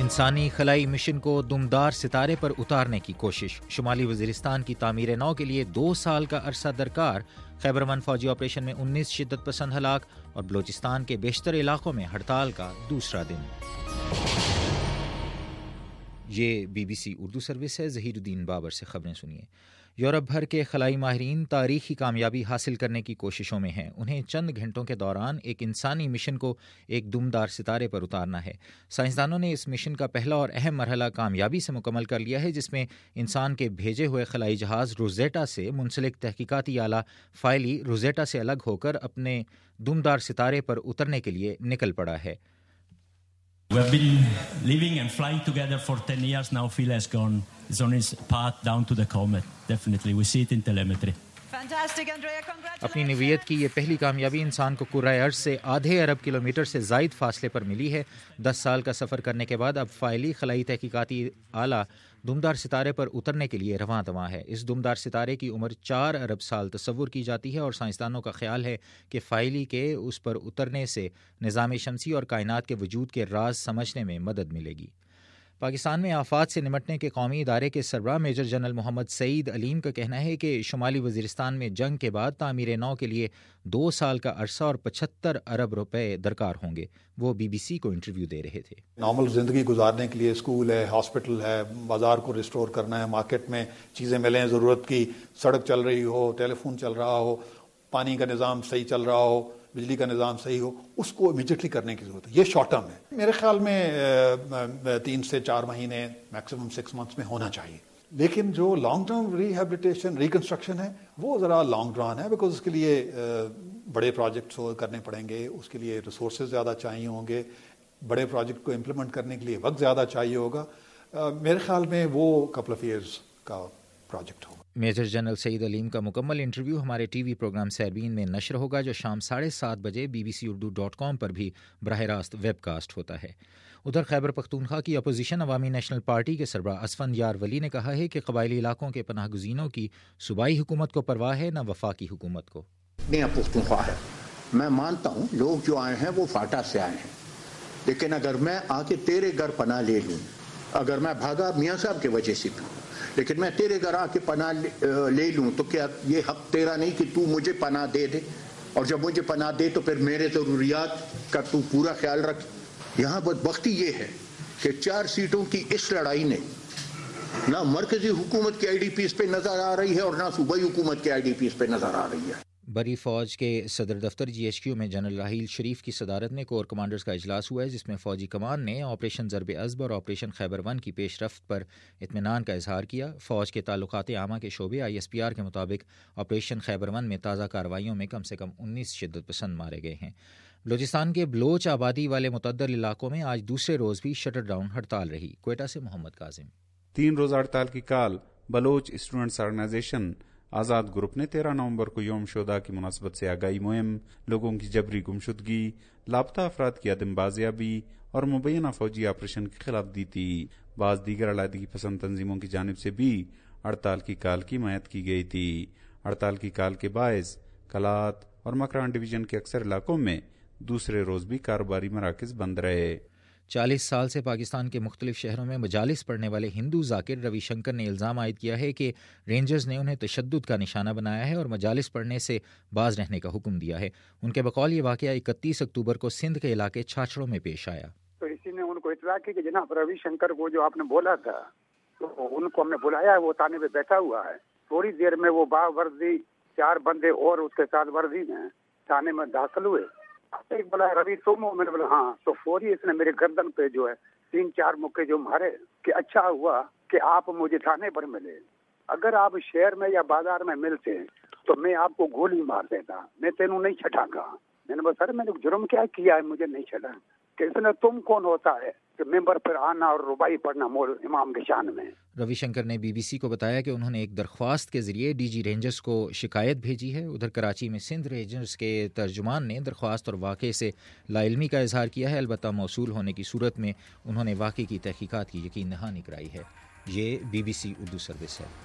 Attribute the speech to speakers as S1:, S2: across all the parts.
S1: انسانی خلائی مشن کو دمدار ستارے پر اتارنے کی کوشش، شمالی وزیرستان کی تعمیر نو کے لیے 2 سال کا عرصہ درکار، خیبر 1 فوجی آپریشن میں 19 شدت پسند ہلاک، اور بلوچستان کے بیشتر علاقوں میں ہڑتال کا دوسرا دن۔ یہ BBC اردو سروس ہے۔ ظہیر الدین بابر سے خبریں سنیے۔ یورپ بھر کے خلائی ماہرین تاریخی کامیابی حاصل کرنے کی کوششوں میں ہیں۔ انہیں چند گھنٹوں کے دوران ایک انسانی مشن کو ایک دمدار ستارے پر اتارنا ہے۔ سائنسدانوں نے اس مشن کا پہلا اور اہم مرحلہ کامیابی سے مکمل کر لیا ہے، جس میں انسان کے بھیجے ہوئے خلائی جہاز روزیٹا سے منسلک تحقیقاتی آلہ فائلی روزیٹا سے الگ ہو کر اپنے دمدار ستارے پر اترنے کے لیے نکل پڑا ہے۔
S2: We have been living and flying together for 10 years now. Phil has gone. It's on his path down to the comet. Definitely, we see it in telemetry.
S3: Fantastic, Andrea. Congratulations.
S1: اپنی نوعیت کی یہ پہلی کامیابی انسان کو کرۂ ارض سے آدھے ارب کلومیٹر سے زائد فاصلے پر ملی ہے۔ 10 سال کا سفر کرنے کے بعد اب فائلی خلائی تحقیقاتی آلہ دمدار ستارے پر اترنے کے لیے رواں دواں ہے۔ اس دمدار ستارے کی عمر 4 ارب سال تصور کی جاتی ہے، اور سائنسدانوں کا خیال ہے کہ فائلی کے اس پر اترنے سے نظام شمسی اور کائنات کے وجود کے راز سمجھنے میں مدد ملے گی۔ پاکستان میں آفات سے نمٹنے کے قومی ادارے کے سربراہ میجر جنرل محمد سعید علیم کا کہنا ہے کہ شمالی وزیرستان میں جنگ کے بعد تعمیر نو کے لیے 2 سال کا عرصہ اور 75 ارب روپے درکار ہوں گے۔ وہ BBC کو انٹرویو دے رہے تھے۔
S4: نارمل زندگی گزارنے کے لیے اسکول ہے، ہاسپٹل ہے، بازار کو ریسٹور کرنا ہے، مارکیٹ میں چیزیں ملیں ضرورت کی، سڑک چل رہی ہو، ٹیلی فون چل رہا ہو، پانی کا نظام صحیح چل رہا ہو، بجلی کا نظام صحیح ہو، اس کو امیڈیٹلی کرنے کی ضرورت ہے۔ یہ شارٹ ٹرم ہے، میرے خیال میں 3 سے 4 مہینے میکسیمم 6 منتھس میں ہونا چاہیے۔ لیکن جو لانگ ٹرم ریہیبلیٹیشن ریکنسٹرکشن ہے وہ ذرا لانگ رن ہے، بیکاز اس کے لیے بڑے پروجیکٹس کرنے پڑیں گے، اس کے لیے ریسورسز زیادہ چاہیے ہوں گے، بڑے پروجیکٹ کو امپلیمنٹ کرنے کے لیے وقت زیادہ چاہیے ہوگا۔ میرے خیال میں وہ کپل آف ایئرز کا پروجیکٹ ہوگا۔
S1: میجر جنرل سعید علیم کا مکمل انٹرویو ہمارے ٹی وی پروگرام سیربین میں نشر ہوگا، جو شام 7:30 بجے bbcurdu.com پر بھی براہ راست ویب کاسٹ ہوتا ہے۔ ادھر خیبر پختونخوا کی اپوزیشن عوامی نیشنل پارٹی کے سربراہ اسفند یار ولی نے کہا ہے کہ قبائلی علاقوں کے پناہ گزینوں کی صوبائی حکومت کو پرواہ ہے، نہ وفاقی حکومت کو۔
S5: پختونخوا ہے، میں مانتا ہوں لوگ جو آئے ہیں وہ فاٹا سے آئے ہیں، لیکن اگر میں آ کے تیرے گھر پناہ لے لوں، اگر میں بھاگا میاں صاحب کی وجہ سے بھی، لیکن میں تیرے گھر آ کے پناہ لے لوں، تو کیا یہ حق تیرا نہیں کہ تو مجھے پناہ دے دے؟ اور جب مجھے پناہ دے تو پھر میرے ضروریات کا تو پورا خیال رکھ۔ یہاں بدبختی یہ ہے کہ 4 سیٹوں کی اس لڑائی نے نہ مرکزی حکومت کی IDPs پہ نظر آ رہی ہے اور نہ صوبائی حکومت کی IDPs پہ نظر آ رہی ہے۔
S1: بری فوج کے صدر دفتر GHQ میں جنرل راحیل شریف کی صدارت میں کور کمانڈرز کا اجلاس ہوا ہے، جس میں فوجی کمان نے آپریشن ضرب عضب اور آپریشن خیبر 1 کی پیش رفت پر اطمینان کا اظہار کیا۔ فوج کے تعلقات عامہ کے شعبے ISPR کے مطابق آپریشن خیبر 1 میں تازہ کارروائیوں میں کم سے کم 19 شدت پسند مارے گئے ہیں۔ بلوچستان کے بلوچ آبادی والے متعدد علاقوں میں آج دوسرے روز بھی شٹر ڈاؤن ہڑتال رہی۔ کوئٹہ سے محمد کاظم۔
S6: 3 روزہ ہڑتال کی call Baloch students organisation Azad group نے 13 نومبر کو یوم شہداء کی مناسبت سے آگاہی مہم، لوگوں کی جبری گمشدگی، لاپتہ افراد کی عدم بازیابی اور مبینہ فوجی آپریشن کے خلاف دی تھی۔ بعض دیگر علیحدگی پسند تنظیموں کی جانب سے بھی ہڑتال کی کال کی حمایت کی گئی تھی۔ ہڑتال کی کال کے باعث کلات اور مکران ڈویژن کے اکثر علاقوں میں دوسرے روز بھی کاروباری مراکز بند رہے۔
S1: 40 سال سے پاکستان کے مختلف شہروں میں مجالس پڑھنے والے ہندو ذاکر روی شنکر نے الزام عائد کیا ہے کہ رینجرز نے انہیں تشدد کا نشانہ بنایا ہے اور مجالس پڑھنے سے باز رہنے کا حکم دیا ہے۔ ان کے بقول یہ واقعہ 31 اکتوبر کو سندھ کے علاقے چھاچڑوں میں پیش آیا۔
S7: تو اسی نے ان کو اطلاع کی کہ جناب روی شنکر کو جو آپ نے بولا تھا، تو ان کو ہم نے بلایا ہے، وہ تانے پہ بیٹھا ہوا ہے۔ تھوڑی دیر میں وہ باوردی 4 بندے اور اس کے ساتھ وردی میں تھانے میں داخل ہوئے۔ ایک بولا روی تم ہو؟ میں نے بولا ہاں۔ تو فوری اس نے میرے گردن پہ جو ہے 3-4 مکے جو مارے کہ اچھا ہوا کہ آپ مجھے تھانے پر ملے، اگر آپ شہر میں یا بازار میں ملتے تو میں آپ کو گولی مار دیتا، میں تینوں نہیں چھٹا گا۔ میں نے بولا سر میں نے جرم کیا کیا ہے مجھے نہیں چھٹا؟ کہ اس نے تم کون ہوتا ہے کہ ممبر پر آنا اور ربائی پڑھنا مول امام کے شان میں؟
S1: روی شنکر نے BBC کو بتایا کہ انہوں نے ایک درخواست کے ذریعے DG رینجرز کو شکایت بھیجی ہے۔ ادھر کراچی میں سندھ رینجرز کے ترجمان نے درخواست اور واقعے سے لا علمی کا اظہار کیا ہے، البتہ موصول ہونے کی صورت میں انہوں نے واقعے کی تحقیقات کی یقین دہانی کرائی ہے۔ یہ BBC اردو سروس ہے۔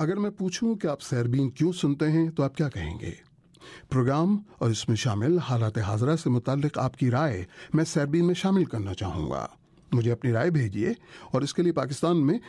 S8: اگر میں پوچھوں کہ آپ سیربین کیوں سنتے ہیں تو آپ کیا کہیں گے؟ پروگرام اور اس میں شامل حالات حاضرہ سے متعلق آپ کی رائے میں سیربین میں شامل کرنا چاہوں گا. مجھے اپنی رائے بھیجیے اور اس کے لیے پاکستان میں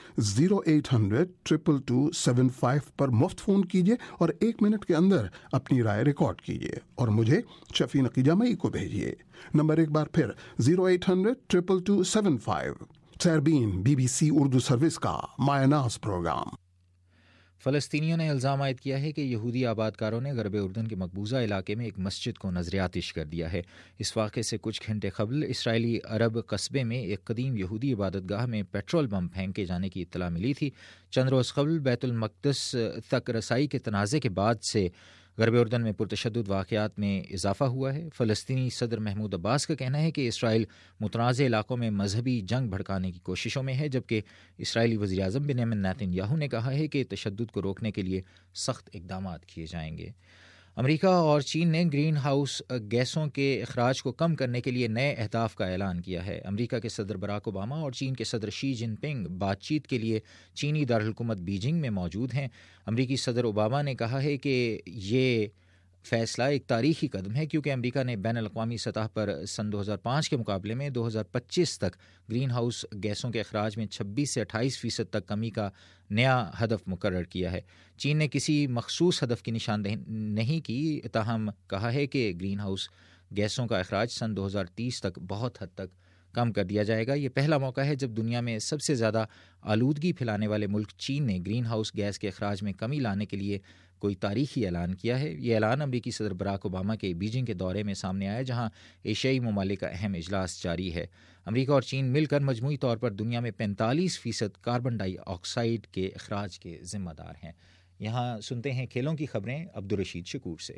S8: 0800-222-75 پر مفت فون کیجیے اور 1 منٹ کے اندر اپنی رائے ریکارڈ کیجیے اور مجھے شفیع نقی جامعی کو بھیجیے. نمبر ایک بار پھر 0800-222-75. سیربین BBC اردو سروس کا مایہ ناز پروگرام.
S1: فلسطینیوں نے الزام عائد کیا ہے کہ یہودی آباد کاروں نے غرب اردن کے مقبوضہ علاقے میں ایک مسجد کو نذر آتش کر دیا ہے. اس واقعے سے کچھ گھنٹے قبل اسرائیلی عرب قصبے میں ایک قدیم یہودی عبادت گاہ میں پیٹرول بم پھینکے جانے کی اطلاع ملی تھی. چند روز قبل بیت المقدس تک رسائی کے تنازع کے بعد سے غرب اردن میں پرتشدد واقعات میں اضافہ ہوا ہے. فلسطینی صدر محمود عباس کا کہنا ہے کہ اسرائیل متنازع علاقوں میں مذہبی جنگ بھڑکانے کی کوششوں میں ہے، جبکہ اسرائیلی وزیر اعظم بنیامین نیتن یاہو نے کہا ہے کہ تشدد کو روکنے کے لیے سخت اقدامات کیے جائیں گے. امریکہ اور چین نے گرین ہاؤس گیسوں کے اخراج کو کم کرنے کے لیے نئے اہداف کا اعلان کیا ہے. امریکہ کے صدر براک اوباما اور چین کے صدر شی جن پنگ بات چیت کے لیے چینی دارالحکومت بیجنگ میں موجود ہیں. امریکی صدر اوباما نے کہا ہے کہ یہ فیصلہ ایک تاریخی قدم ہے کیونکہ امریکہ نے بین الاقوامی سطح پر سن 2005 کے مقابلے میں 2025 تک گرین ہاؤس گیسوں کے اخراج میں 26 سے 28% تک کمی کا نیا ہدف مقرر کیا ہے. چین نے کسی مخصوص ہدف کی نشاندہی نہیں کی، تاہم کہا ہے کہ گرین ہاؤس گیسوں کا اخراج سن 2030 تک بہت حد تک کم کر دیا جائے گا. یہ پہلا موقع ہے جب دنیا میں سب سے زیادہ آلودگی پھیلانے والے ملک چین نے گرین ہاؤس گیس کے اخراج میں کمی لانے کے لیے کوئی تاریخی اعلان کیا ہے. یہ اعلان امریکی صدر براک اوباما کے بیجنگ کے دورے میں سامنے آیا جہاں ایشیائی ممالک کا اہم اجلاس جاری ہے. امریکہ اور چین مل کر مجموعی طور پر دنیا میں 45% کاربن ڈائی آکسائیڈ کے اخراج کے ذمہ دار ہیں. یہاں سنتے ہیں کھیلوں کی خبریں عبدالرشید شکور سے.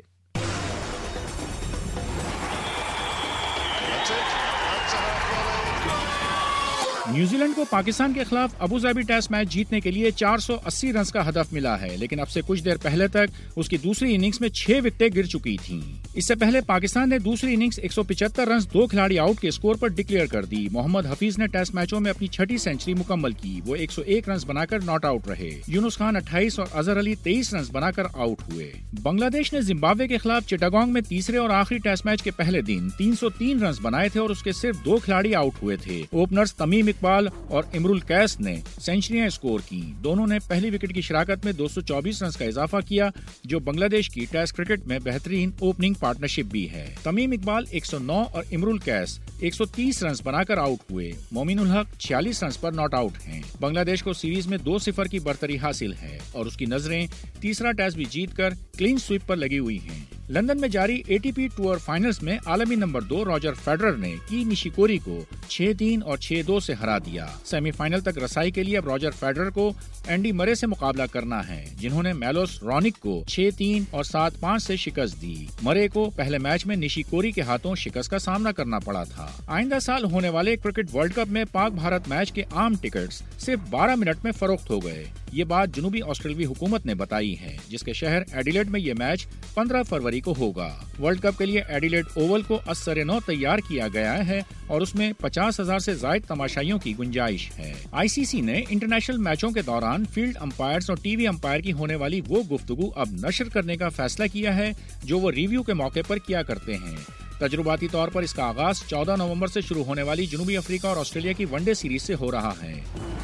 S9: نیوزی لینڈ کو پاکستان کے خلاف ابوظہبی ٹیسٹ میچ جیتنے کے لیے 480 رنز کا ہدف ملا ہے، لیکن اب سے کچھ دیر پہلے تک اس کی دوسری اننگز میں 6 وکٹیں گر چکی تھیں. اس سے پہلے پاکستان نے دوسری اننگز 175 رنز 2 کھلاڑی آؤٹ کے اسکور پر ڈکلیئر کر دی. محمد حفیظ نے ٹیسٹ میچوں میں اپنی 6ٹھی سینچری مکمل کی. وہ 101 رنز بنا کر ناٹ آؤٹ رہے. یونس خان 28 اور اظہر علی 23 رنز بنا کر آؤٹ ہوئے. بنگلہ دیش نے زمبابوے کے خلاف چٹاگانگ میں تیسرے اور آخری ٹیسٹ میچ کے پہلے دن 303 رنز بنائے تھے اور اس کے صرف 2 کھلاڑی آؤٹ ہوئے تھے. اوپنرز تمیم اقبال اور امرول کیس نے سینچریاں اسکور کی. دونوں نے پہلی وکٹ کی شراکت میں 224 رنز کا اضافہ کیا، جو بنگلہ دیش کی ٹیسٹ کرکٹ میں بہترین اوپننگ پارٹنرشپ بھی ہے. تمیم اقبال 109 اور امرول کیس 130 رنز بنا کر آؤٹ ہوئے. مومن الحق 46 رنز پر ناٹ آؤٹ ہیں. بنگلہ دیش کو سیریز میں 2-0 کی برتری حاصل ہے اور اس کی نظریں تیسرا ٹیسٹ بھی جیت کر کلین سویپ پر لگی ہوئی ہیں. لندن میں جاری ATP ٹور فائنلز میں عالمی نمبر 2 راجر فیڈرر نے کی نشیکوری کو 6-3 اور 6-2 سے ہرا دیا. سیمی فائنل تک رسائی کے لیے اب راجر فیڈرر کو اینڈی مرے سے مقابلہ کرنا ہے، جنہوں نے میلوس رونک کو 6-3 اور 7-5 سے شکست دی. مرے کو پہلے میچ میں نشیکوری کے ہاتھوں شکست کا سامنا کرنا پڑا تھا. آئندہ سال ہونے والے کرکٹ ورلڈ کپ میں پاک بھارت میچ کے عام ٹکٹس صرف 12 منٹ میں فروخت ہو گئے. یہ بات جنوبی آسٹریلوی حکومت نے بتائی ہے، جس کے شہر ایڈیلیڈ میں یہ میچ 15 فروری کو ہوگا. ورلڈ کپ کے لیے ایڈیلیڈ اوول کو از سر نو تیار کیا گیا ہے اور اس میں 50,000 سے زائد تماشائیوں کی گنجائش ہے. ICC نے انٹرنیشنل میچوں کے دوران فیلڈ امپائرز اور ٹی وی امپائر کی ہونے والی وہ گفتگو اب نشر کرنے کا فیصلہ کیا ہے جو وہ ریویو کے موقع پر کیا کرتے ہیں. تجرباتی طور پر اس کا آغاز 14 نومبر سے شروع ہونے والی جنوبی افریقہ اور آسٹریلیا کی ون ڈے سیریز سے ہو رہا ہے.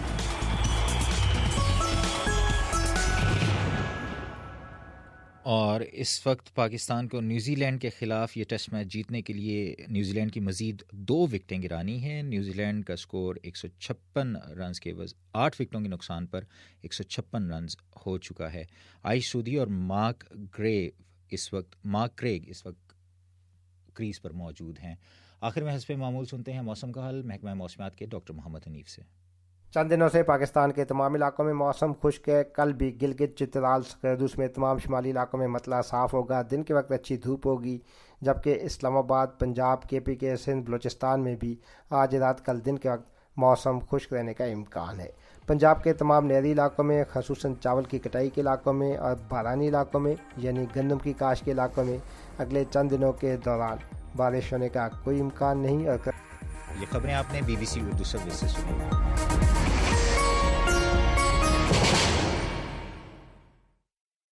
S1: اور اس وقت پاکستان کو نیوزی لینڈ کے خلاف یہ ٹیسٹ میچ جیتنے کے لیے نیوزی لینڈ کی مزید 2 وکٹیں گرانی ہیں. نیوزی لینڈ کا سکور 156 رنز کے عوض 8 وکٹوں کے نقصان پر 156 رنز ہو چکا ہے. عائش سودی اور مارک کریگ اس وقت کریز پر موجود ہیں. آخر میں حسب معمول سنتے ہیں موسم کا حال محکمہ موسمیات کے ڈاکٹر محمد حنیف سے.
S10: چند دنوں سے پاکستان کے تمام علاقوں میں موسم خشک ہے. کل بھی گلگت چترال سکردو میں تمام شمالی علاقوں میں مطلع صاف ہوگا. دن کے وقت اچھی دھوپ ہوگی، جبکہ اسلام آباد، پنجاب، KPK، سندھ، بلوچستان میں بھی آج رات کل دن کے وقت موسم خشک رہنے کا امکان ہے. پنجاب کے تمام نہری علاقوں میں، خصوصاً چاول کی کٹائی کے علاقوں میں اور بارانی علاقوں میں یعنی گندم کی کاشت کے علاقوں میں اگلے چند دنوں کے دوران بارش ہونے کا کوئی امکان نہیں. اور
S1: یہ خبریں آپ نے BBC اردو سروس سے سنی.